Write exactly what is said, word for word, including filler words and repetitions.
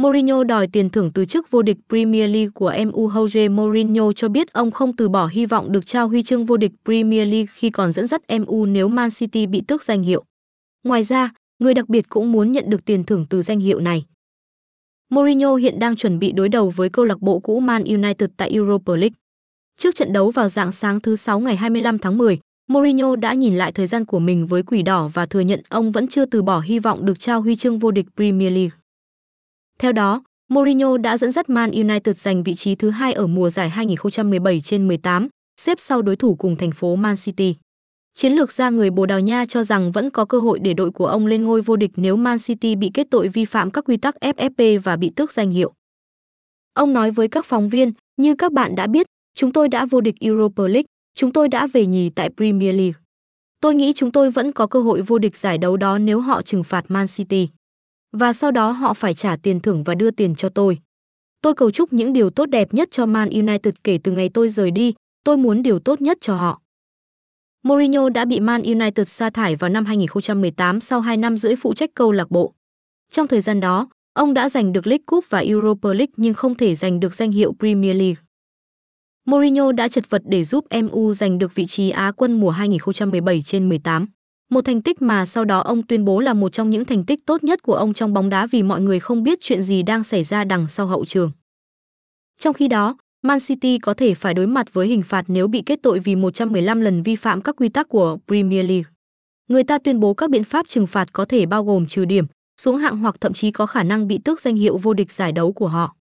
Mourinho đòi tiền thưởng từ chức vô địch Premier League của em u. Jose Mourinho cho biết ông không từ bỏ hy vọng được trao huy chương vô địch Premier League khi còn dẫn dắt em u nếu Man City bị tước danh hiệu. Ngoài ra, người đặc biệt cũng muốn nhận được tiền thưởng từ danh hiệu này. Mourinho hiện đang chuẩn bị đối đầu với câu lạc bộ cũ Man United tại Europa League. Trước trận đấu vào rạng sáng thứ Sáu ngày hai mươi lăm tháng mười, Mourinho đã nhìn lại thời gian của mình với Quỷ Đỏ và thừa nhận ông vẫn chưa từ bỏ hy vọng được trao huy chương vô địch Premier League. Theo đó, Mourinho đã dẫn dắt Man United giành vị trí thứ hai ở mùa giải hai nghìn không trăm mười bảy trên mười tám, xếp sau đối thủ cùng thành phố Man City. Chiến lược gia người Bồ Đào Nha cho rằng vẫn có cơ hội để đội của ông lên ngôi vô địch nếu Man City bị kết tội vi phạm các quy tắc ép ép pê và bị tước danh hiệu. Ông nói với các phóng viên, như các bạn đã biết, chúng tôi đã vô địch Europa League, chúng tôi đã về nhì tại Premier League. Tôi nghĩ chúng tôi vẫn có cơ hội vô địch giải đấu đó nếu họ trừng phạt Man City. Và sau đó họ phải trả tiền thưởng và đưa tiền cho tôi. Tôi cầu chúc những điều tốt đẹp nhất cho Man United kể từ ngày tôi rời đi, tôi muốn điều tốt nhất cho họ. Mourinho đã bị Man United sa thải vào năm hai nghìn không trăm mười tám sau hai năm rưỡi phụ trách câu lạc bộ. Trong thời gian đó, ông đã giành được League Cup và Europa League nhưng không thể giành được danh hiệu Premier League. Mourinho đã chật vật để giúp em u giành được vị trí Á quân mùa hai nghìn không trăm mười bảy trên mười tám. Một thành tích mà sau đó ông tuyên bố là một trong những thành tích tốt nhất của ông trong bóng đá vì mọi người không biết chuyện gì đang xảy ra đằng sau hậu trường. Trong khi đó, Man City có thể phải đối mặt với hình phạt nếu bị kết tội vì một trăm mười lăm lần vi phạm các quy tắc của Premier League. Người ta tuyên bố các biện pháp trừng phạt có thể bao gồm trừ điểm, xuống hạng hoặc thậm chí có khả năng bị tước danh hiệu vô địch giải đấu của họ.